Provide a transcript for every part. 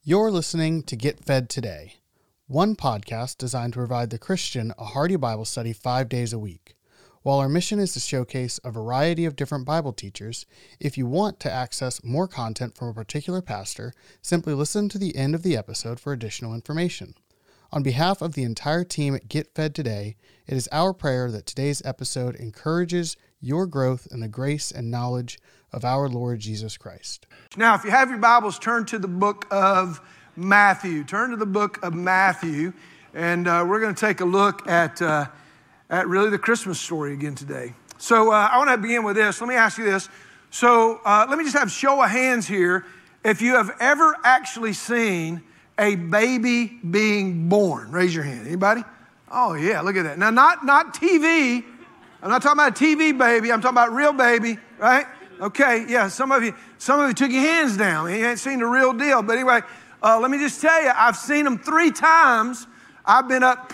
You're listening to Get Fed Today, one podcast designed to provide the Christian a hearty Bible study 5 days a week. While our mission is to showcase a variety of different Bible teachers, if you want to access more content from a particular pastor, simply listen to the end of the episode for additional information. On behalf of the entire team at Get Fed Today, it is our prayer that today's episode encourages your growth in the grace and knowledge of our Lord Jesus Christ. Now, if you have your Bibles, turn to the book of Matthew. Turn to the book of Matthew, and we're going to take a look at really the Christmas story again today. So I want to begin with this. Let me ask you this. So let me just have show of hands here. If you have ever actually seen a baby being born, raise your hand. Anybody? Oh yeah, look at that. Now, not TV. I'm not talking about a TV baby. I'm talking about real baby, right? Okay, yeah, some of you took your hands down. You ain't seen the real deal. But anyway, let me just tell you, I've seen them 3 times. I've been up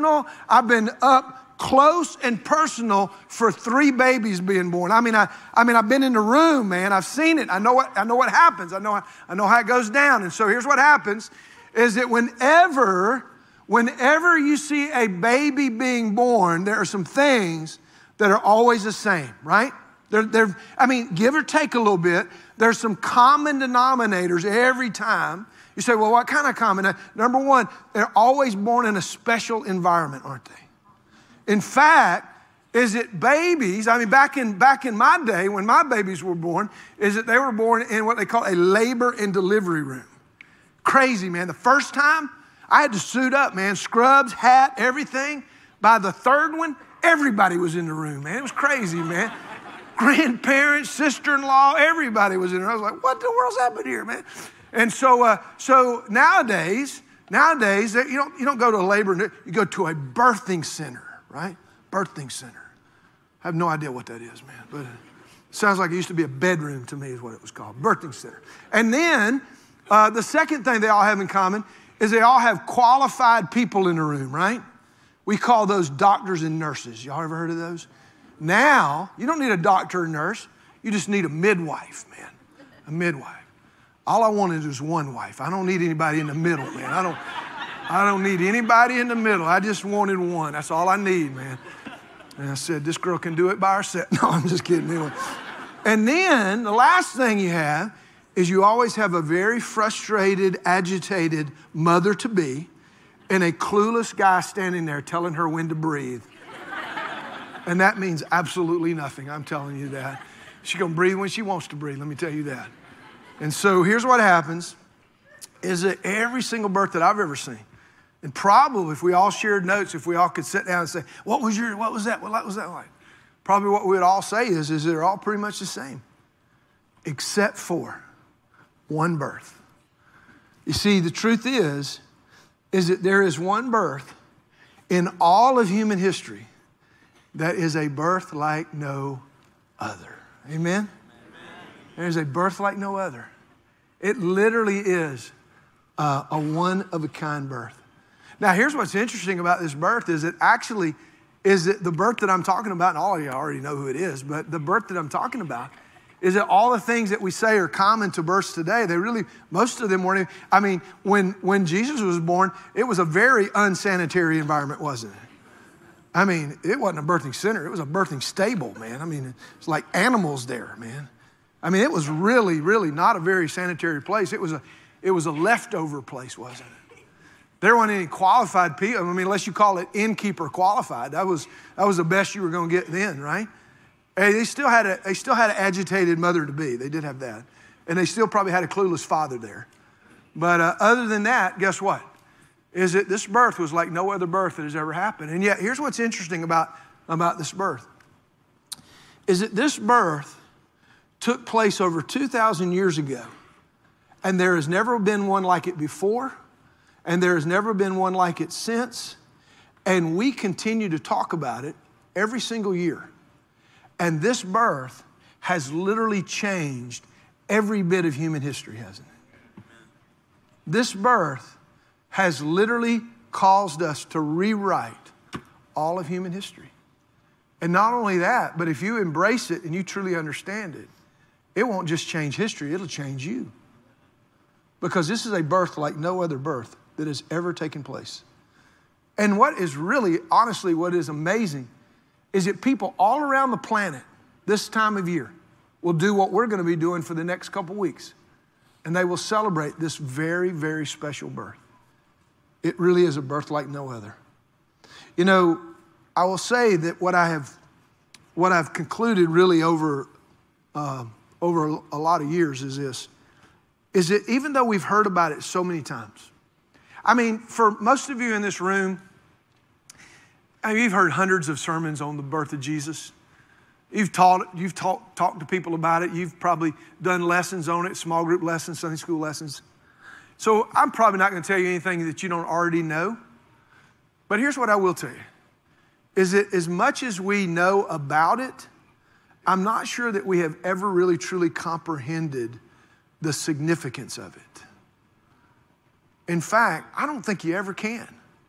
close and personal for 3 babies being born. I mean, I've been in the room, man. I've seen it. I know what happens. I know how it goes down. And so here's what happens: is that whenever you see a baby being born, there are some things that are always the same, right? Give or take a little bit, there's some common denominators every time. You say, well, what kind of common? Number one, they're always born in a special environment, aren't they? In fact, is it babies, back in my day when my babies were born, is that they were born in what they call a labor and delivery room. Crazy, man. The first time, I had to suit up, man. Scrubs, hat, everything. By the 3rd one, everybody was in the room, man. It was crazy, man. Grandparents, sister-in-law, everybody was in there. I was like, what the world's happened here, man? And so nowadays, you don't go to a labor, you go to a birthing center, right? Birthing center. I have no idea what that is, man, but it sounds like it used to be a bedroom to me is what it was called, birthing center. And then the second thing they all have in common is they all have qualified people in the room, right? We call those doctors and nurses. Y'all ever heard of those? Now, you don't need a doctor or nurse. You just need a midwife, man. A midwife. All I wanted is one wife. I don't need anybody in the middle, man. I don't need anybody in the middle. I just wanted one. That's all I need, man. And I said, this girl can do it by herself. No, I'm just kidding. Anyway. And then the last thing you have is you always have a very frustrated, agitated mother-to-be and a clueless guy standing there telling her when to breathe. And that means absolutely nothing, I'm telling you that. She's going to breathe when she wants to breathe, let me tell you that. And so here's what happens, is that every single birth that I've ever seen, and probably if we all shared notes, if we all could sit down and say, what was that like? Probably what we would all say is they're all pretty much the same, except for one birth. You see, the truth is that there is one birth in all of human history that is a birth like no other. Amen? There's a birth like no other. It literally is a one-of-a-kind birth. Now, here's what's interesting about this birth is that the birth that I'm talking about, and all of you already know who it is, but the birth that I'm talking about is that all the things that we say are common to births today, most of them weren't. When Jesus was born, it was a very unsanitary environment, wasn't it? It wasn't a birthing center. It was a birthing stable, man. It's like animals there, man. It was really, really not a very sanitary place. It was a leftover place, wasn't it? There weren't any qualified people. Unless you call it innkeeper qualified. That was the best you were going to get then, right? And they still had an agitated mother-to-be. They did have that. And they still probably had a clueless father there. But other than that, guess what? Is that this birth was like no other birth that has ever happened. And yet, here's what's interesting about this birth, is that this birth took place over 2,000 years ago, and there has never been one like it before, and there has never been one like it since, and we continue to talk about it every single year. And this birth has literally changed every bit of human history, hasn't it? This birth has literally caused us to rewrite all of human history. And not only that, but if you embrace it and you truly understand it, it won't just change history, it'll change you. because this is a birth like no other birth that has ever taken place. And what is really, honestly, what is amazing is that people all around the planet this time of year will do what we're going to be doing for the next couple weeks. And they will celebrate this very, very special birth. It really is a birth like no other. You know, I will say that what I've concluded really over a lot of years is this, is that even though we've heard about it so many times, I mean, for most of you in this room, I mean, you've heard hundreds of sermons on the birth of Jesus. You've talked to people about it. You've probably done lessons on it, small group lessons, Sunday school lessons. So I'm probably not going to tell you anything that you don't already know. But here's what I will tell you, is that as much as we know about it, I'm not sure that we have ever really truly comprehended the significance of it. In fact, I don't think you ever can.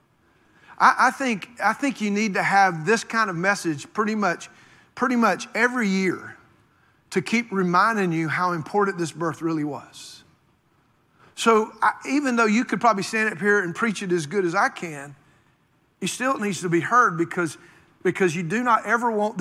I think you need to have this kind of message pretty much every year to keep reminding you how important this birth really was. So even though you could probably stand up here and preach it as good as I can, it still needs to be heard because you do not ever want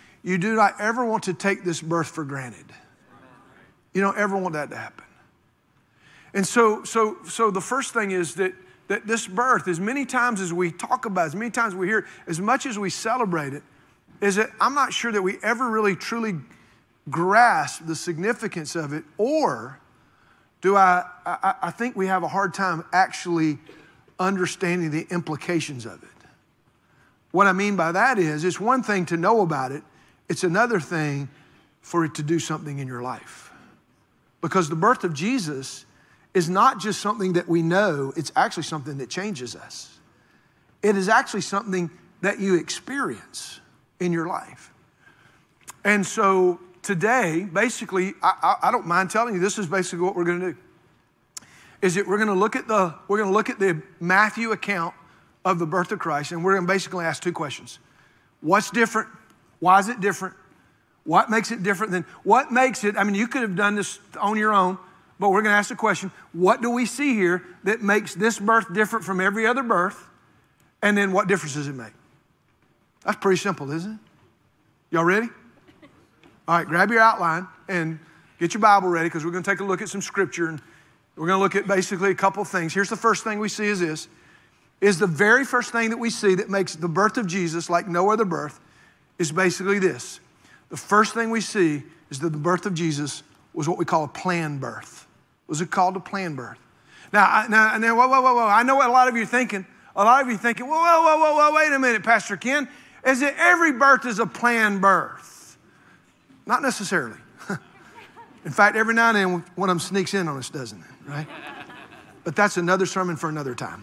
to take this birth for granted. You don't ever want that to happen. And so the first thing is that this birth, as many times as we talk about it, as many times we hear it, as much as we celebrate it, is that I'm not sure that we ever really truly grasp the significance of it, or do I think we have a hard time actually understanding the implications of it. What I mean by that is, it's one thing to know about it, it's another thing for it to do something in your life. Because the birth of Jesus is not just something that we know, it's actually something that changes us. It is actually something that you experience in your life. And so today, basically, I don't mind telling you, this is basically what we're going to do. Is that we're going to look at the Matthew account of the birth of Christ, and we're going to basically ask two questions. What's different? Why is it different? What makes it different than what makes it? I mean, you could have done this on your own, but we're going to ask the question, what do we see here that makes this birth different from every other birth? And then what difference does it make? That's pretty simple, isn't it? Y'all ready? All right, grab your outline and get your Bible ready, because we're going to take a look at some scripture, and we're going to look at basically a couple of things. Here's the first thing we see is this, is the very first thing that we see that makes the birth of Jesus like no other birth is basically this. The first thing we see is that the birth of Jesus was what we call a planned birth. Was it called a planned birth? Now, whoa. I know what a lot of you are thinking. A lot of you are thinking, whoa, wait a minute, Pastor Ken. Is that every birth is a planned birth? Not necessarily. In fact, every now and then one of them sneaks in on us, doesn't it? Right? But that's another sermon for another time.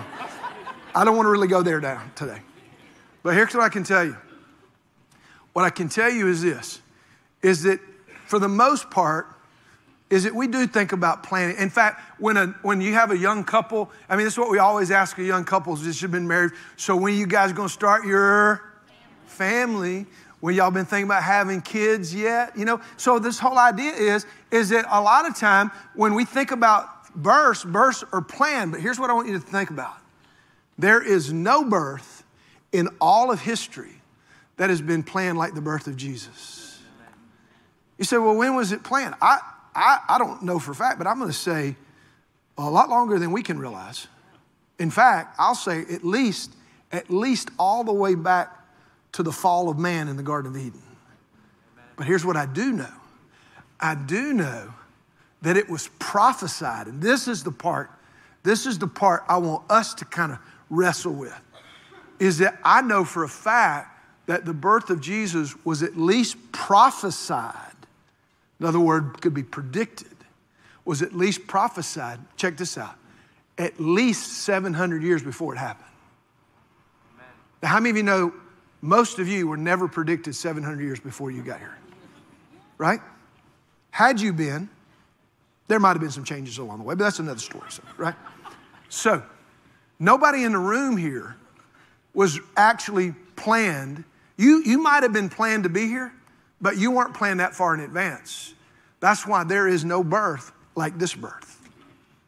I don't want to really go there down today. But here's what I can tell you. What I can tell you is this, is that for the most part, is that we do think about planning. In fact, when you have a young couple, I mean, this is what we always ask of young couples that have been married. So when are you guys going to start your family? When y'all been thinking about having kids yet? You know, so this whole idea is that a lot of time when we think about births are planned. But here's what I want you to think about. There is no birth in all of history that has been planned like the birth of Jesus. You say, well, when was it planned? I don't know for a fact, but I'm going to say a lot longer than we can realize. In fact, I'll say at least all the way back to the fall of man in the Garden of Eden. But here's what I do know. I do know that it was prophesied, and this is the part I want us to kind of wrestle with, is that I know for a fact that the birth of Jesus was at least prophesied. Another word could be predicted, was at least prophesied. Check this out. At least 700 years before it happened. Amen. Now, how many of you know most of you were never predicted 700 years before you got here? Right? Had you been, there might have been some changes along the way, but that's another story, right? So, nobody in the room here was actually planned. You might have been planned to be here, but you weren't planned that far in advance. That's why there is no birth like this birth.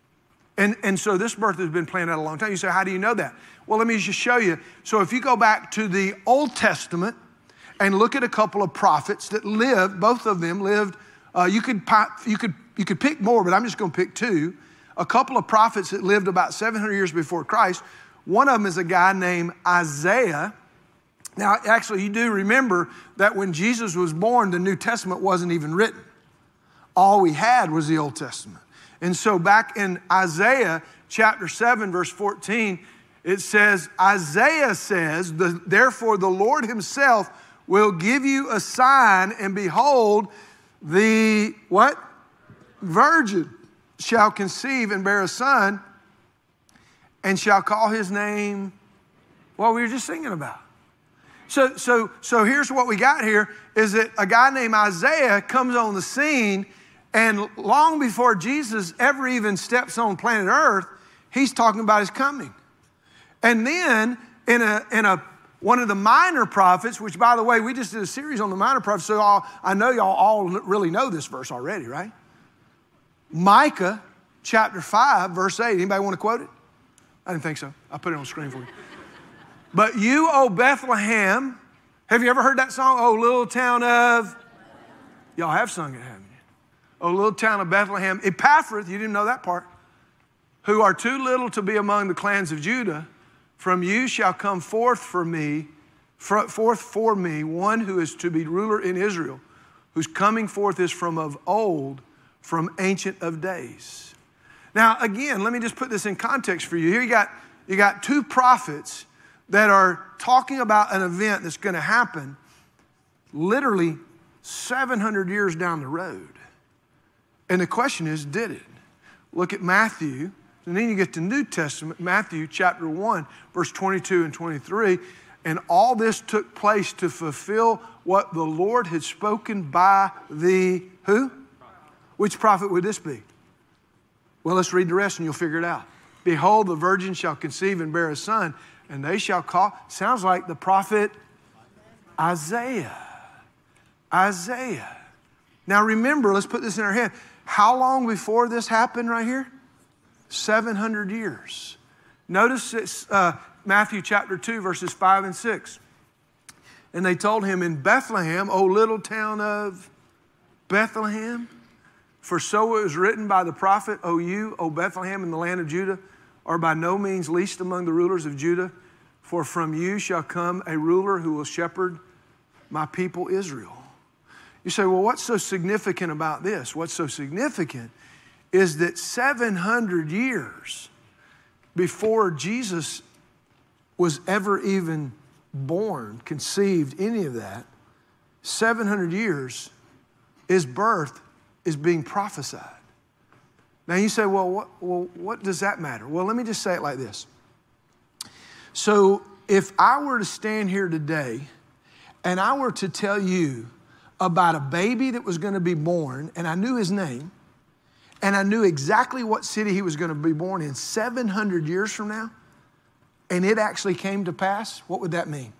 And so this birth has been planned out a long time. You say, how do you know that? Well, let me just show you. So if you go back to the Old Testament and look at a couple of prophets that lived, both of them lived, you could pick more, but I'm just going to pick two. A couple of prophets that lived about 700 years before Christ. One of them is a guy named Isaiah. Now, actually, you do remember that when Jesus was born, the New Testament wasn't even written. All we had was the Old Testament. And so back in Isaiah chapter 7, verse 14, it says, Isaiah says, therefore the Lord himself will give you a sign, and behold, the what? Virgin shall conceive and bear a son, and shall call his name, what we were just singing about. So here's what we got here, is that a guy named Isaiah comes on the scene, and long before Jesus ever even steps on planet Earth, he's talking about his coming. And then in one of the minor prophets, which by the way, we just did a series on the minor prophets, so I know y'all all really know this verse already, right? Micah chapter 5, verse 8. Anybody want to quote it? I didn't think so. I put it on the screen for you. But you, O Bethlehem, have you ever heard that song? Oh, little town of, y'all have sung it, haven't you? Oh, little town of Bethlehem, Ephrathah, you didn't know that part, who are too little to be among the clans of Judah, from you shall come forth for me one who is to be ruler in Israel, whose coming forth is from of old, from ancient of days. Now, again, let me just put this in context for you. Here you got two prophets that are talking about an event that's going to happen literally 700 years down the road. And the question is, did it? Look at Matthew, and then you get to New Testament, Matthew chapter 1, verse 22 and 23. And all this took place to fulfill what the Lord had spoken by the who? Which prophet would this be? Well, let's read the rest and you'll figure it out. Behold, the virgin shall conceive and bear a son, and they shall call, sounds like the prophet Isaiah. Isaiah. Now remember, let's put this in our head. How long before this happened right here? 700 years. Notice it's Matthew chapter 2, verses 5 and 6. And they told him, in Bethlehem, O little town of Bethlehem, for so it was written by the prophet, O you, O Bethlehem, in the land of Judah, are by no means least among the rulers of Judah, for from you shall come a ruler who will shepherd my people Israel. You say, well, what's so significant about this? What's so significant is that 700 years before Jesus was ever even born, conceived, any of that, 700 years, his birth is being prophesied. Now you say, well, what does that matter? Well, let me just say it like this. So if I were to stand here today and I were to tell you about a baby that was going to be born, and I knew his name, and I knew exactly what city he was going to be born in 700 years from now, and it actually came to pass, what would that mean?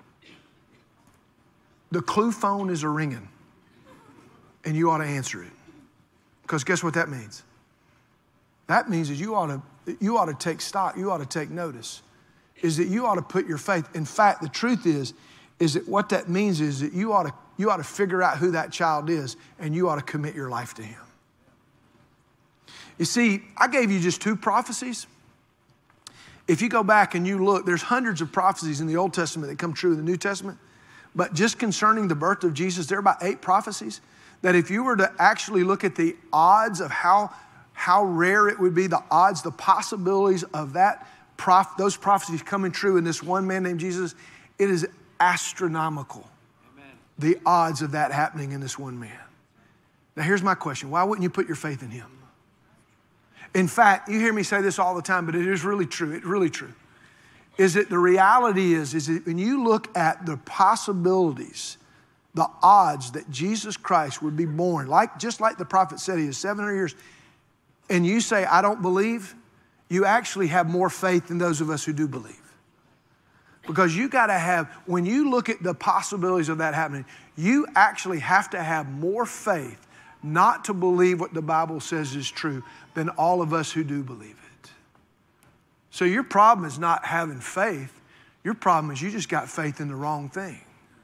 The clue phone is a-ringing, and you ought to answer it. Because guess what that means? That means that you ought to take stock, you ought to take notice, is that you ought to put your faith. In fact, the truth is that what that means is that you ought to figure out who that child is, and you ought to commit your life to him. You see, I gave you just two prophecies. If you go back and you look, there's hundreds of prophecies in the Old Testament that come true in the New Testament. But just concerning the birth of Jesus, there are about 8 prophecies that if you were to actually look at the odds of how rare it would be, the odds, the possibilities of those prophecies coming true in this one man named Jesus, it is astronomical. Amen. The odds of that happening in this one man. Now here's my question. Why wouldn't you put your faith in him? In fact, you hear me say this all the time, but it is really true. It's really true. Is that the reality is that when you look at the possibilities, the odds that Jesus Christ would be born, just like the prophet said, he is 700 years, and you say, I don't believe, you actually have more faith than those of us who do believe. Because you got to have, when you look at the possibilities of that happening, you actually have to have more faith not to believe what the Bible says is true than all of us who do believe it. So your problem is not having faith. Your problem is you just got faith in the wrong thing.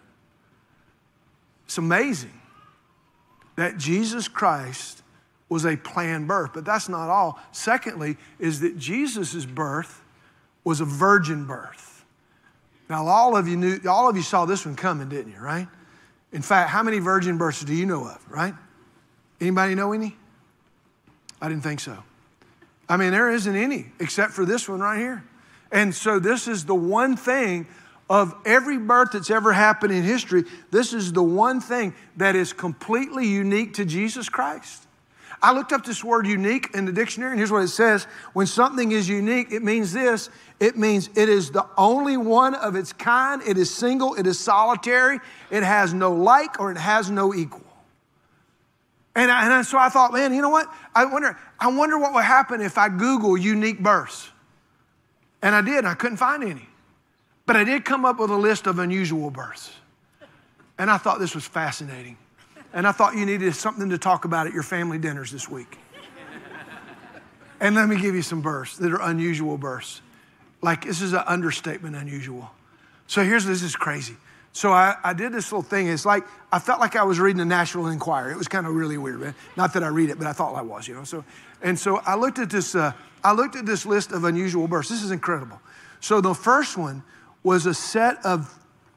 It's amazing that Jesus Christ was a planned birth, but that's not all. Secondly, is that Jesus' birth was a virgin birth. Now, all of you saw this one coming, didn't you, right? In fact, how many virgin births do you know of, right? Anybody know any? I didn't think so. I mean, there isn't any except for this one right here. And so this is the one thing of every birth that's ever happened in history, this is the one thing that is completely unique to Jesus Christ. I looked up this word unique in the dictionary, and here's what it says. When something is unique, it means this. It means it is the only one of its kind. It is single. It is solitary. It has no like or it has no equal. And so I thought, man, you know what? I wonder what would happen if I Google unique births. And I did, and I couldn't find any. But I did come up with a list of unusual births. And I thought this was fascinating. And I thought you needed something to talk about at your family dinners this week. And let me give you some births that are unusual births. Like, this is an understatement, unusual. So this is crazy. So I did this little thing. It's like, I felt like I was reading the National Enquirer. It was kind of really weird, man. Not that I read it, but I thought I was, you know. So I looked at this list of unusual births. This is incredible. So the first one was a set of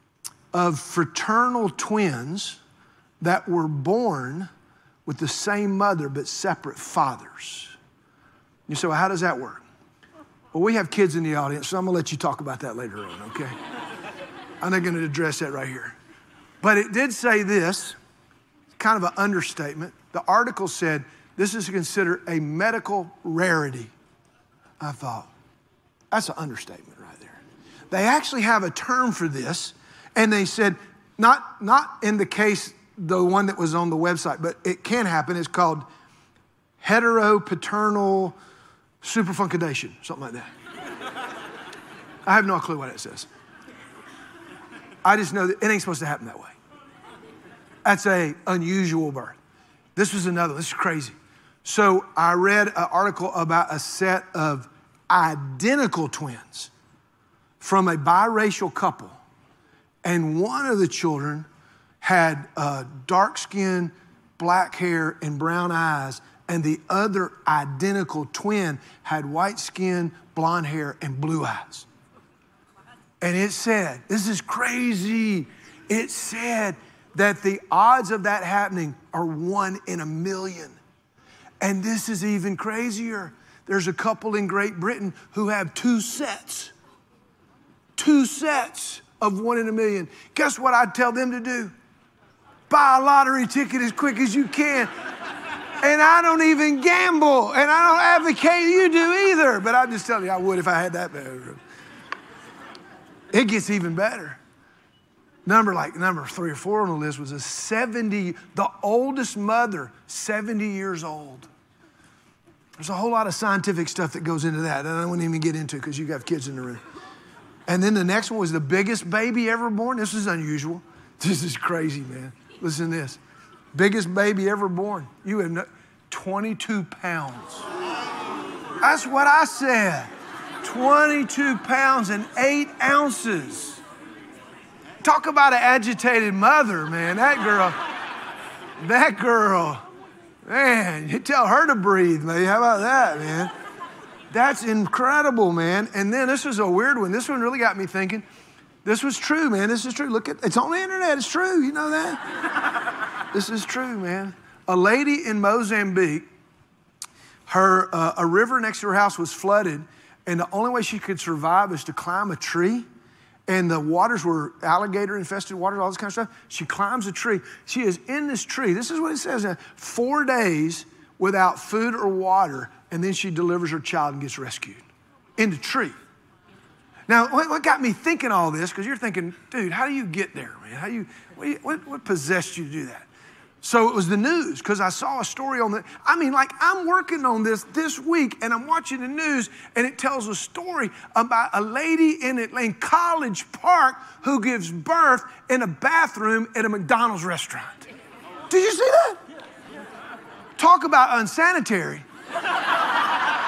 fraternal twins that were born with the same mother but separate fathers. You say, well, how does that work? Well, we have kids in the audience, so I'm going to let you talk about that later on, okay? I'm not going to address that right here. But it did say this, kind of an understatement. The article said, this is considered a medical rarity. I thought, that's an understatement right there. They actually have a term for this, and they said, not in the case, the one that was on the website, but it can happen. It's called heteropaternal superfecundation, something like that. I have no clue what it says. I just know that it ain't supposed to happen that way. That's an unusual birth. This was another, this is crazy. So I read an article about a set of identical twins from a biracial couple. And one of the children had dark skin, black hair, and brown eyes. And the other identical twin had white skin, blonde hair, and blue eyes. And it said, this is crazy. It said that the odds of that happening are 1 in a million. And this is even crazier. There's a couple in Great Britain who have 2 sets. 2 sets of 1 in a million. Guess what I'd tell them to do? Buy a lottery ticket as quick as you can. And I don't even gamble. And I don't advocate you do either. But I'm just telling you, I would if I had that better. It gets even better. Number 3 or 4 on the list was the oldest mother, 70 years old. There's a whole lot of scientific stuff that goes into that I wouldn't even get into because you have kids in the room. And then the next one was the biggest baby ever born. This is unusual. This is crazy, man. Listen to this. Biggest baby ever born. 22 pounds. That's what I said. 22 pounds and 8 ounces. Talk about an agitated mother, man. That girl, man, you tell her to breathe, man. How about that, man? That's incredible, man. And then this was a weird one. This one really got me thinking. This was true, man. This is true. Look at it's on the internet. It's true. You know that? This is true, man. A lady in Mozambique, a river next to her house was flooded, and the only way she could survive is to climb a tree. And the waters were alligator-infested waters, all this kind of stuff. She climbs a tree. She is in this tree. This is what it says. 4 days without food or water, and then she delivers her child and gets rescued in the tree. Now, what got me thinking all this, because you're thinking, dude, how do you get there, man? What possessed you to do that? So it was the news, because I saw a story on I'm working on this week, and I'm watching the news, and it tells a story about a lady in College Park who gives birth in a bathroom at a McDonald's restaurant. Did you see that? Talk about unsanitary.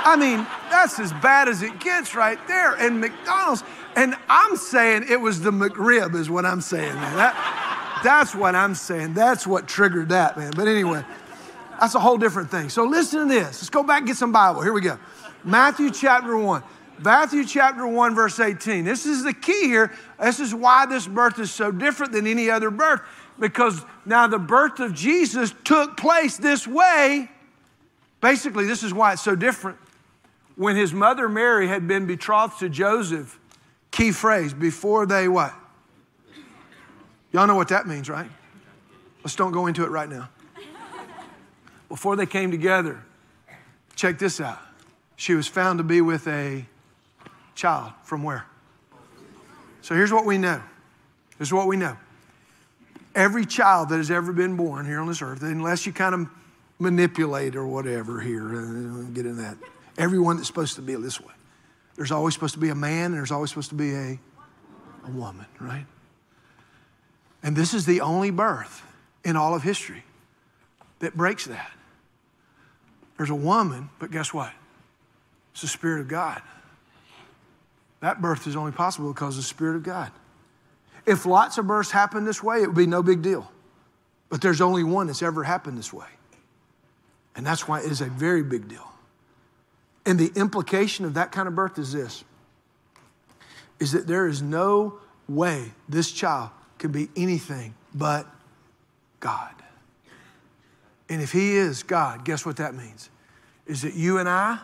I mean, that's as bad as it gets right there. And McDonald's, and I'm saying it was the McRib is what I'm saying, man. That's what I'm saying. That's what triggered that, man. But anyway, that's a whole different thing. So listen to this. Let's go back and get some Bible. Here we go. Matthew chapter 1. Matthew chapter 1, verse 18. This is the key here. This is why this birth is so different than any other birth. Because now the birth of Jesus took place this way. Basically, this is why it's so different. When his mother Mary had been betrothed to Joseph, key phrase, before they what? Y'all know what that means, right? Let's don't go into it right now. Before they came together, check this out. She was found to be with a child from where? So here's what we know. Here's what we know. Every child that has ever been born here on this earth, unless you kind of manipulate or whatever here, get in that. Everyone that's supposed to be this way. There's always supposed to be a man and there's always supposed to be a woman, right? And this is the only birth in all of history that breaks that. There's a woman, but guess what? It's the Spirit of God. That birth is only possible because of the Spirit of God. If lots of births happen this way, it would be no big deal. But there's only one that's ever happened this way. And that's why it is a very big deal. And the implication of that kind of birth is this, is that there is no way this child can be anything but God. And if he is God, guess what that means? Is that you and I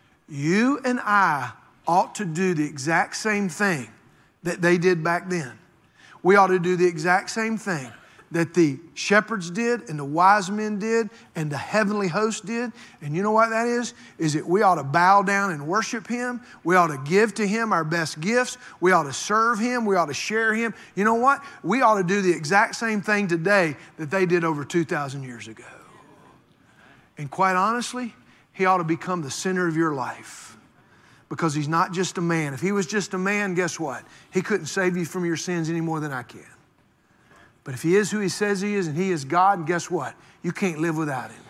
ought to do the exact same thing that they did back then. We ought to do the exact same thing that the shepherds did and the wise men did and the heavenly host did. And you know what that is? Is that we ought to bow down and worship him. We ought to give to him our best gifts. We ought to serve him. We ought to share him. You know what? We ought to do the exact same thing today that they did over 2,000 years ago. And quite honestly, he ought to become the center of your life because he's not just a man. If he was just a man, guess what? He couldn't save you from your sins any more than I can. But if he is who he says he is and he is God, and guess what? You can't live without him.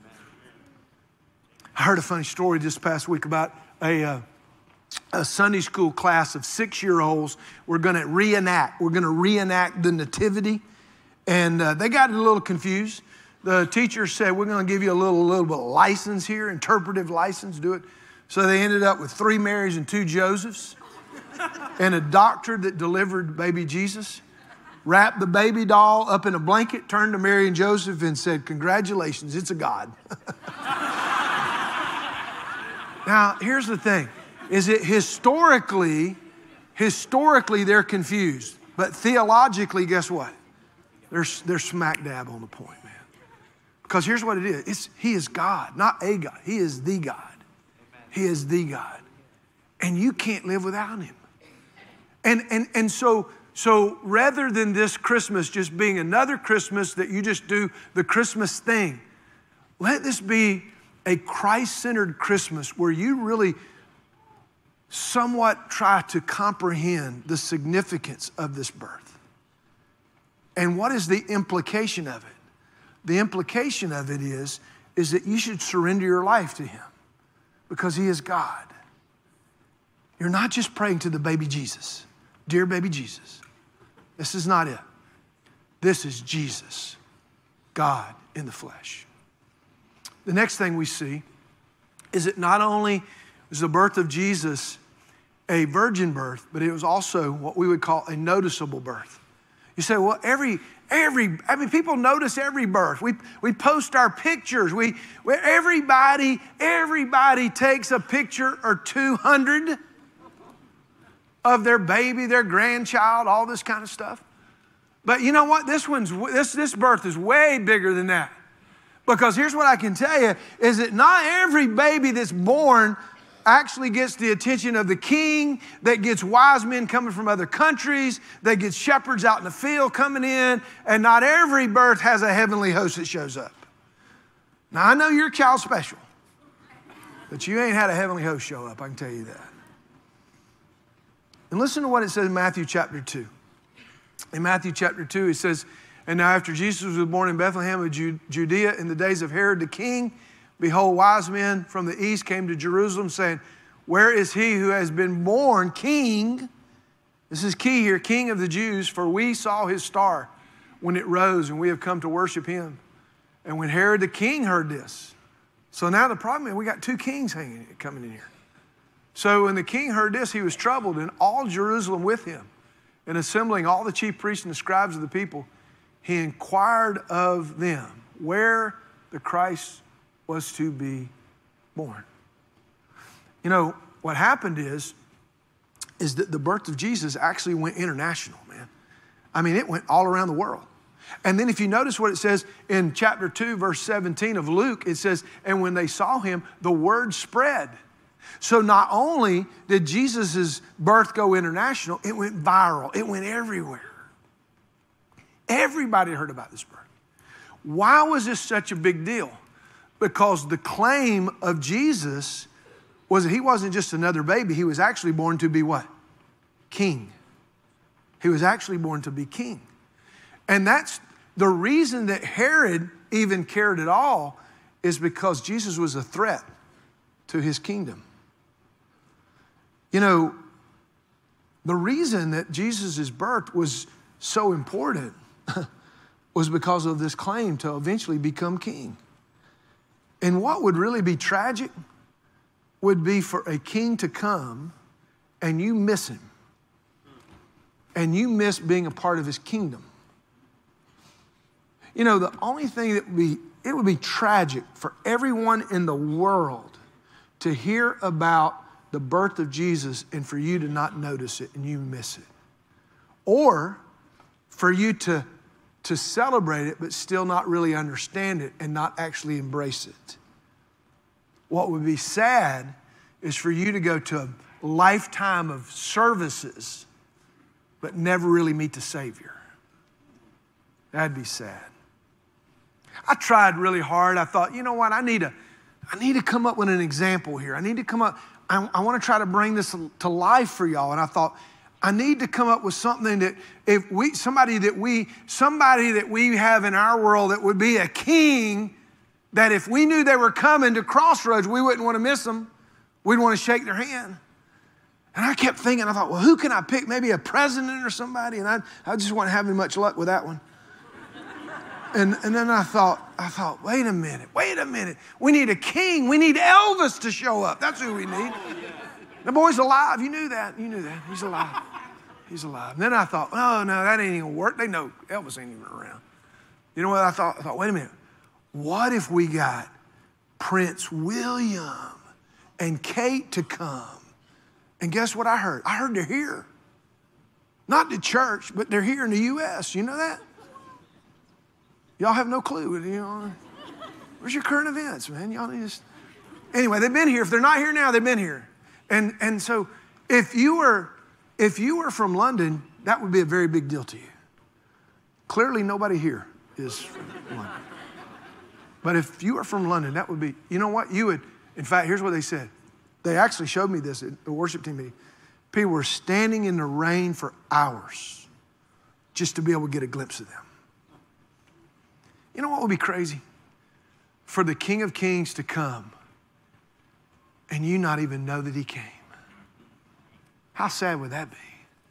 I heard a funny story this past week about a Sunday school class of 6-year-olds. We're going to reenact the nativity. And they got a little confused. The teacher said, we're going to give you a little bit of license here, interpretive license, do it. So they ended up with 3 Marys and 2 Josephs and a doctor that delivered baby Jesus. Wrapped the baby doll up in a blanket, turned to Mary and Joseph and said, congratulations, it's a God. Now, here's the thing, is that historically, they're confused. But theologically, guess what? They're smack dab on the point, man. Because here's what it is. He is God, not a God. He is the God. He is the God. And you can't live without him. And so rather than this Christmas just being another Christmas that you just do the Christmas thing, let this be a Christ-centered Christmas where you really somewhat try to comprehend the significance of this birth. And what is the implication of it? The implication of it is that you should surrender your life to him because he is God. You're not just praying to the baby Jesus. Dear baby Jesus. This is not it. This is Jesus, God in the flesh. The next thing we see is that not only was the birth of Jesus a virgin birth, but it was also what we would call a noticeable birth. You say, well, people notice every birth. We post our pictures. Everybody takes a picture or 200 of their baby, their grandchild, all this kind of stuff. But you know what? This birth is way bigger than that. Because here's what I can tell you, is that not every baby that's born actually gets the attention of the king, that gets wise men coming from other countries, that gets shepherds out in the field coming in, and not every birth has a heavenly host that shows up. Now, I know you're a child special, but you ain't had a heavenly host show up, I can tell you that. And listen to what it says in Matthew chapter 2. In Matthew chapter 2, it says, and now after Jesus was born in Bethlehem of Judea in the days of Herod the king, behold, wise men from the east came to Jerusalem saying, where is he who has been born king? This is key here, King of the Jews, for we saw his star when it rose, and we have come to worship him. And when Herod the king heard this, so now the problem is we got two kings coming in here. So when the king heard this, he was troubled, and all Jerusalem with him. And assembling all the chief priests and the scribes of the people, he inquired of them where the Christ was to be born. You know, what happened is that the birth of Jesus actually went international, man. I mean, it went all around the world. And then if you notice what it says in chapter 2, verse 17 of Luke, it says, and when they saw him, the word spread. So not only did Jesus' birth go international, it went viral. It went everywhere. Everybody heard about this birth. Why was this such a big deal? Because the claim of Jesus was that he wasn't just another baby. He was actually born to be what? King. He was actually born to be king. And that's the reason that Herod even cared at all, is because Jesus was a threat to his kingdom. You know, the reason that Jesus' birth was so important was because of this claim to eventually become king. And what would really be tragic would be for a king to come and you miss him. And you miss being a part of his kingdom. You know, the only thing that it would be tragic for everyone in the world to hear about the birth of Jesus and for you to not notice it and you miss it. Or for you to celebrate it but still not really understand it and not actually embrace it. What would be sad is for you to go to a lifetime of services but never really meet the Savior. That'd be sad. I tried really hard. I thought, you know what, I need to come up with an example here. I need to come up, I want to try to bring this to life for y'all. And I thought, I need to come up with something that somebody that we have in our world that would be a king, that if we knew they were coming to Crossroads, we wouldn't want to miss them. We'd want to shake their hand. And I kept thinking, I thought, well, who can I pick? Maybe a president or somebody? And I just wasn't having much luck with that one. And then I thought, wait a minute. We need a king. We need Elvis to show up. That's who we need. The boy's alive. You knew that. He's alive. And then I thought, oh, no, that ain't even gonna work. They know Elvis ain't even around. You know what I thought? I thought, wait a minute. What if we got Prince William and Kate to come? And guess what I heard? I heard they're here. Not the church, but they're here in the U.S. You know that? Y'all have no clue. You know, where's your current events, man? Y'all need to Anyway, they've been here. If they're not here now, they've been here. And so if you were from London, that would be a very big deal to you. Clearly, nobody here is from London. But if you were from London, that would be, you know what? You would, in fact, here's what they said. They actually showed me this at the worship team meeting. People were standing in the rain for hours just to be able to get a glimpse of them. You know what would be crazy? For the King of Kings to come and you not even know that he came. How sad would that be?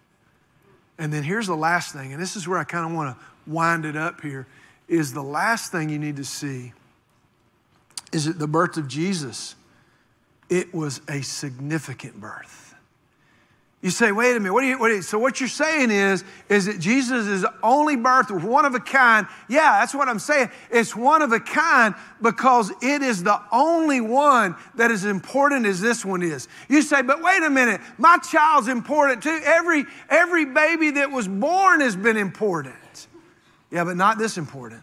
And then here's the last thing, and this is where I kind of want to wind it up here, is the last thing you need to see is that the birth of Jesus, it was a significant birth. You say, wait a minute, so what you're saying is that Jesus is only birth, one of a kind. Yeah, that's what I'm saying. It's one of a kind because it is the only one that is important as this one is. You say, but wait a minute, my child's important too. Every baby that was born has been important. Yeah, but not this important.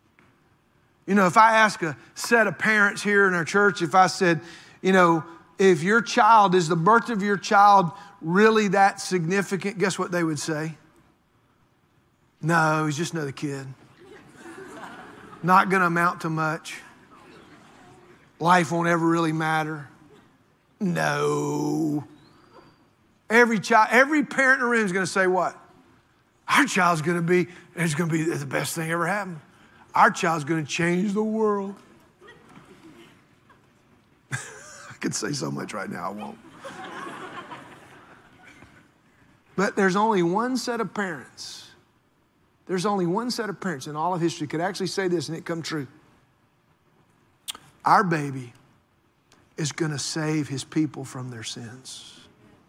You know, if I ask a set of parents here in our church, if I said, you know, if your child, is the birth of your child really that significant? Guess what they would say? No, he's just another kid. Not going to amount to much. Life won't ever really matter. No. Every parent in the room is going to say what? Our child's going to be, it's going to be the best thing ever happened. Our child's going to change the world. could say so much right now, I won't. But there's only one set of parents. There's only one set of parents in all of history could actually say this and it come true. Our baby is going to save his people from their sins.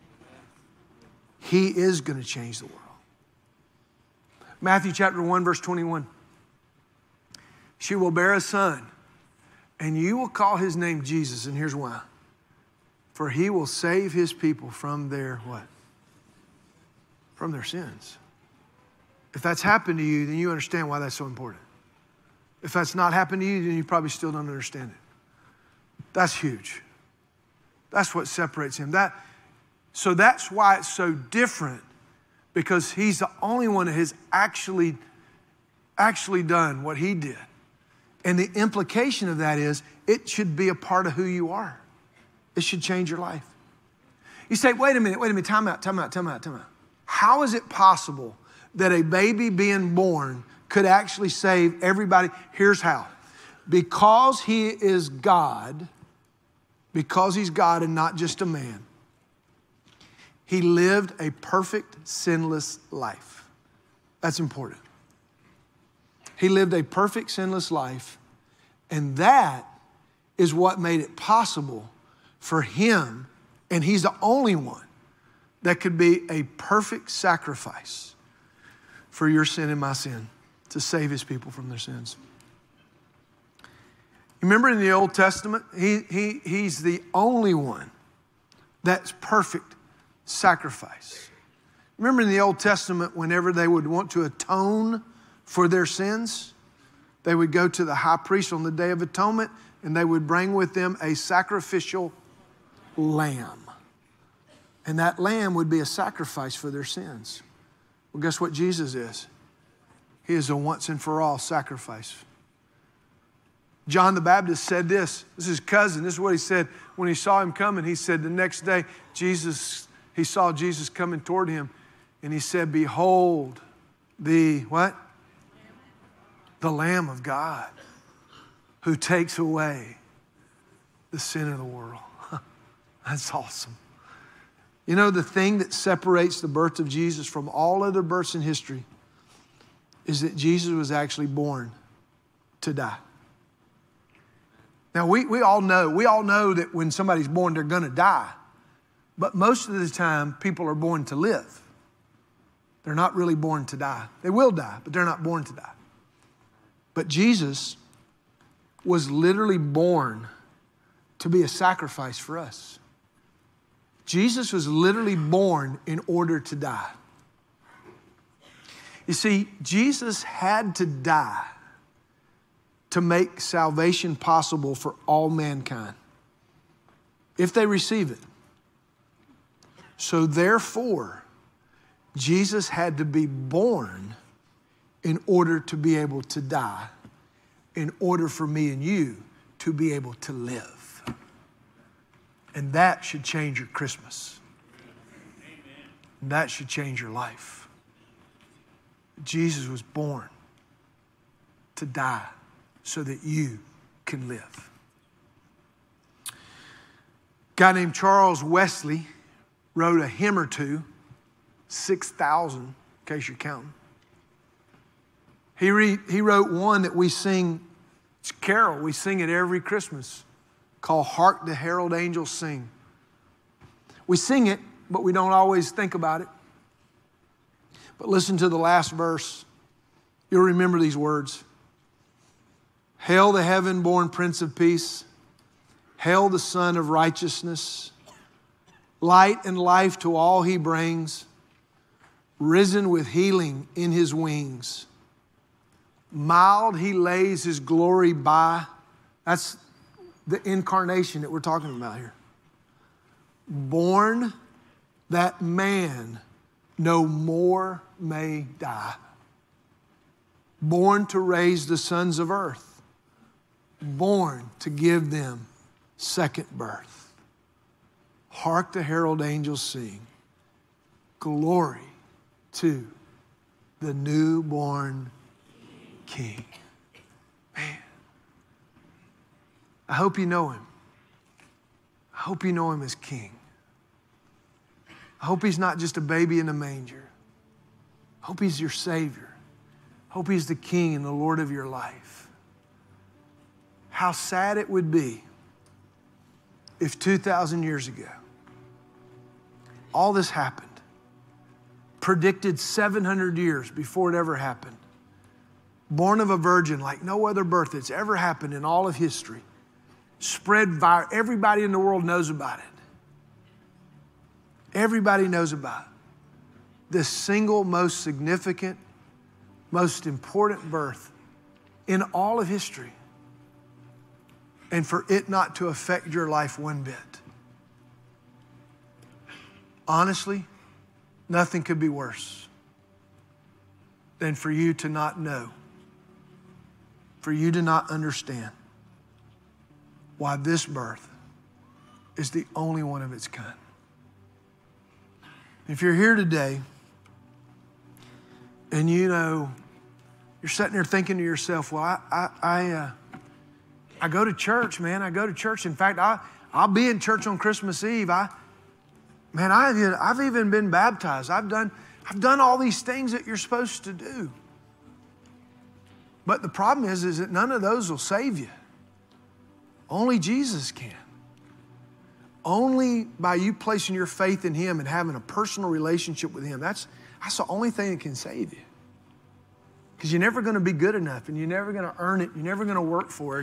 He is going to change the world. Matthew chapter 1, verse 21. She will bear a son, and you will call his name Jesus. And here's why. For he will save his people from their what? From their sins. If that's happened to you, then you understand why that's so important. If that's not happened to you, then you probably still don't understand it. That's huge. That's what separates him. So that's why it's so different, because he's the only one that has actually done what he did. And the implication of that is it should be a part of who you are. It should change your life. You say, wait a minute, time out. How is it possible that a baby being born could actually save everybody? Here's how. Because he is God, because he's God and not just a man, he lived a perfect, sinless life. That's important. He lived a perfect, sinless life, and that is what made it possible for him, and he's the only one that could be a perfect sacrifice for your sin and my sin to save his people from their sins. Remember in the Old Testament, he's the only one that's perfect sacrifice. Remember in the Old Testament, whenever they would want to atone for their sins, they would go to the high priest on the Day of Atonement and they would bring with them a sacrificial lamb. And that lamb would be a sacrifice for their sins. Well, guess what Jesus is? He is a once and for all sacrifice. John the Baptist said this. This is his cousin. This is what he said when he saw him coming. He said the next day, he saw Jesus coming toward him. And he said, behold, the what? The Lamb of God who takes away the sin of the world. That's awesome. You know, the thing that separates the birth of Jesus from all other births in history is that Jesus was actually born to die. Now, we all know that when somebody's born, they're going to die. But most of the time, people are born to live. They're not really born to die. They will die, but they're not born to die. But Jesus was literally born to be a sacrifice for us. Jesus was literally born in order to die. You see, Jesus had to die to make salvation possible for all mankind, if they receive it. So therefore, Jesus had to be born in order to be able to die, in order for me and you to be able to live. And that should change your Christmas. And that should change your life. Jesus was born to die so that you can live. A guy named Charles Wesley wrote a hymn or two, 6,000, in case you're counting. He wrote one that we sing, it's a carol, we sing it every Christmas, called Hark the Herald Angels Sing. We sing it, but we don't always think about it. But listen to the last verse. You'll remember these words. Hail the heaven-born Prince of Peace. Hail the Son of Righteousness. Light and life to all he brings. Risen with healing in his wings. Mild he lays his glory by. That's the incarnation that we're talking about here. Born that man no more may die. Born to raise the sons of earth. Born to give them second birth. Hark the herald angels sing. Glory to the newborn King. Man, I hope you know him. I I hope you know him as King. I hope he's not just a baby in a manger. I hope he's your Savior. I hope he's the King and the Lord of your life. How sad it would be if 2,000 years ago, all this happened, predicted 700 years before it ever happened, born of a virgin like no other birth that's ever happened in all of history, spread viral, everybody in the world knows about it. Everybody knows about it. This single most significant, most important birth in all of history. And for it not to affect your life one bit. Honestly, nothing could be worse than for you to not know, for you to not understand why this birth is the only one of its kind. If you're here today and you know, you're sitting there thinking to yourself, well, I go to church, man. I go to church. In fact, I'll be in church on Christmas Eve. I've even been baptized. I've done all these things that you're supposed to do. But the problem is that none of those will save you. Only Jesus can. Only by you placing your faith in him and having a personal relationship with him. That's the only thing that can save you. Because you're never going to be good enough and you're never going to earn it. You're never going to work for it.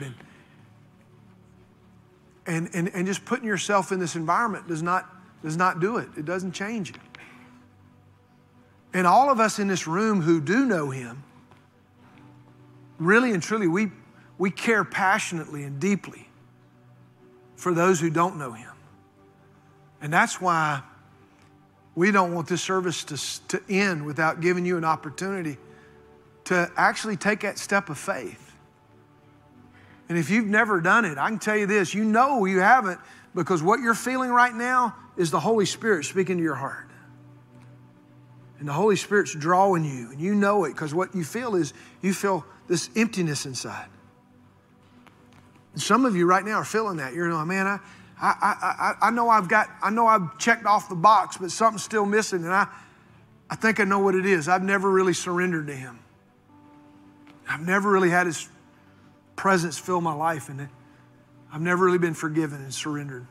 And just putting yourself in this environment does not do it. It doesn't change it. And all of us in this room who do know him, really and truly, we care passionately and deeply for those who don't know him. And that's why we don't want this service to end without giving you an opportunity to actually take that step of faith. And if you've never done it, I can tell you this, you know you haven't, because what you're feeling right now is the Holy Spirit speaking to your heart. And the Holy Spirit's drawing you, and you know it, because what you feel is you feel this emptiness inside. And some of you right now are feeling that. You're going, man, I know I've checked off the box, but something's still missing, and I think I know what it is. I've never really surrendered to him. I've never really had his presence fill my life, and I've never really been forgiven and surrendered.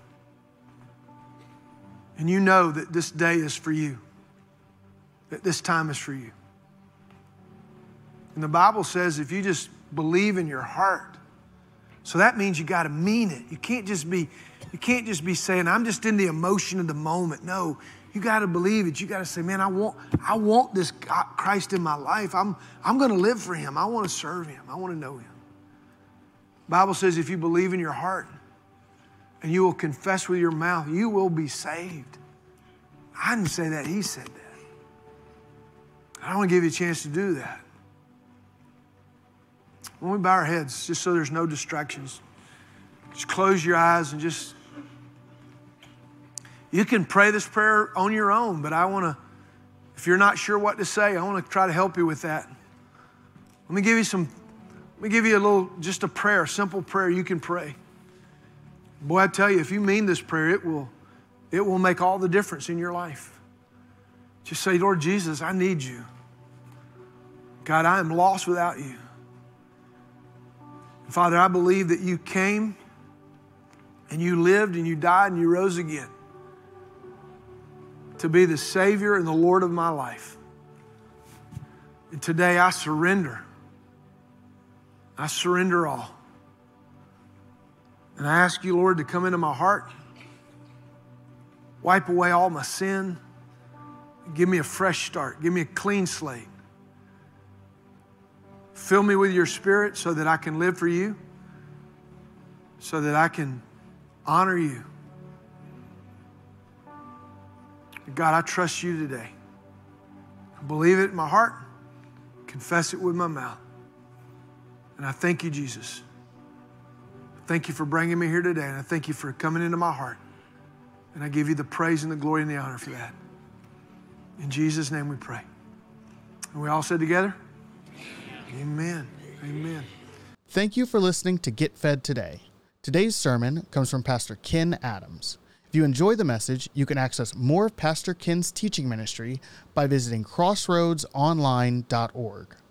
And you know that this day is for you, that this time is for you. And the Bible says if you just believe in your heart, so that means you got to mean it. You can't just be saying, I'm just in the emotion of the moment. No, you got to believe it. You got to say, man, I want this Christ in my life. I'm going to live for him. I want to serve him. I want to know him. The Bible says if you believe in your heart and you will confess with your mouth, you will be saved. I didn't say that. He said that. I want to give you a chance to do that. When we bow our heads, just so there's no distractions, just close your eyes and you can pray this prayer on your own, but if you're not sure what to say, I want to try to help you with that. Let me give you just a prayer, a simple prayer you can pray. Boy, I tell you, if you mean this prayer, it will make all the difference in your life. Just say, Lord Jesus, I need you. God, I am lost without you. Father, I believe that you came and you lived and you died and you rose again to be the Savior and the Lord of my life. And today I surrender. I surrender all. And I ask you, Lord, to come into my heart, wipe away all my sin, give me a fresh start, give me a clean slate. Fill me with your Spirit so that I can live for you, so that I can honor you. God, I trust you today. I believe it in my heart, confess it with my mouth. And I thank you, Jesus. Thank you for bringing me here today, and I thank you for coming into my heart. And I give you the praise and the glory and the honor for that. In Jesus' name we pray. And we all said together, amen. Amen. Thank you for listening to Get Fed Today. Today's sermon comes from Pastor Ken Adams. If you enjoy the message, you can access more of Pastor Ken's teaching ministry by visiting crossroadsonline.org.